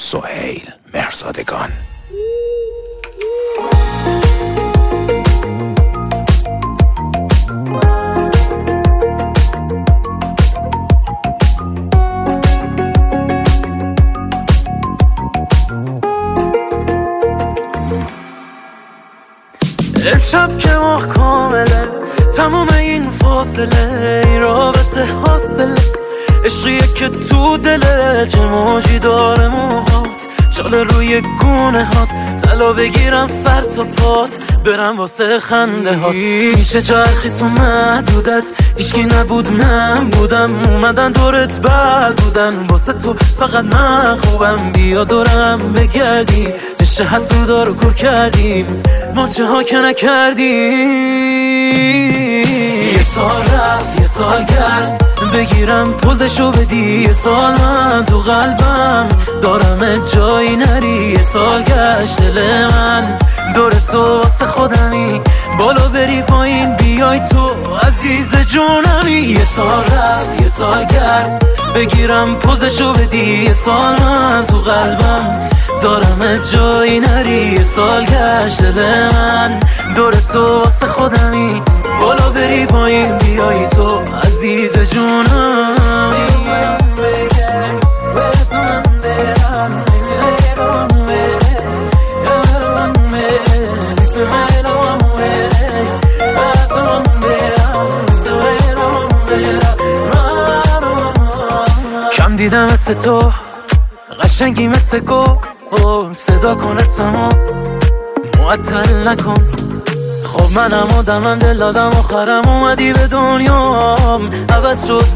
سهیل مرزادگان. امشب که ماه کامله، تموم این فاصله این رابطه حاصله، عشقیه که تو دله، چه موجی داره موهات، چاله روی گونه هات، طلا بگیرم سر تا پات، برم واسه خنده هات. میشه چرخی تو محدودت، هیچکی نبود من بودم، اومدن دورت بد بودن، واسه تو فقط من خوبم، بیا دورم بگردی، رشته حسودا رو کور کردیم، ما چه ها که نکردیم. یه سال رفت یه سال گرد، بگیرم پوزشو بدی، یه سال من تو قلبم دارم جایی نری، یه سال گشت دل من دور تو واسه خودمی، بالا بری پایین بیای تو عزیز جونمی. یه سال رفت یه سال گرد، بگیرم پوزشو بدی، یه سال من تو قلبم دارم جایی نری، یه سال گشت دل من دور تو واسه خودمی، بالا بری پایین بیای تو عزیز جونم. کم دیدم مثل تو، قشنگی مثل گل، صدا کن اسممو معطل نکن. خب منم آدمم، دل دادم آخرم اومدی به دنیام، عوض شد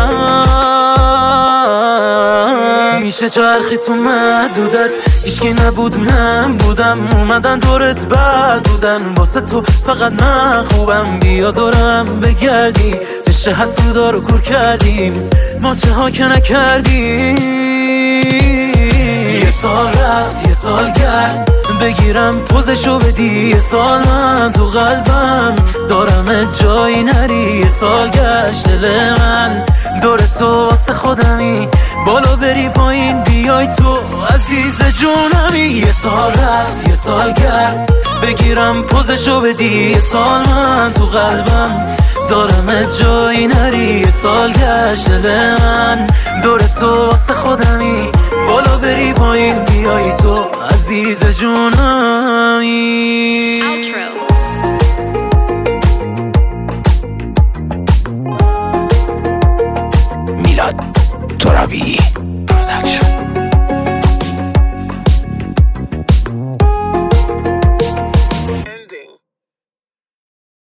باورم. میشه چرخی تو محدودت، هیچکی نبود من بودم، اومدن دورت بد بودن، واسه تو فقط من خوبم، بیا دورم بگردی، رشته حسودا رو کور کردیم، ما چه ها که نکردیم. یه سال رفت یه سال گرد، بگیرم پوزشو بدی، یه سال من تو قلبم دارم جایی نری، یه سال گشت دل من دور تو واسه خودمی، بالا بری پایین بیای تو عزیز جونمی. یه سال رفت یه سال گرد، بگیرم پوزشو بدی، یه سال من تو قلبم دارم جایی نری، یه سال گشت دل من دور تو واسه خودمی، بالا بری پایین بیای تو عزیز جونمی.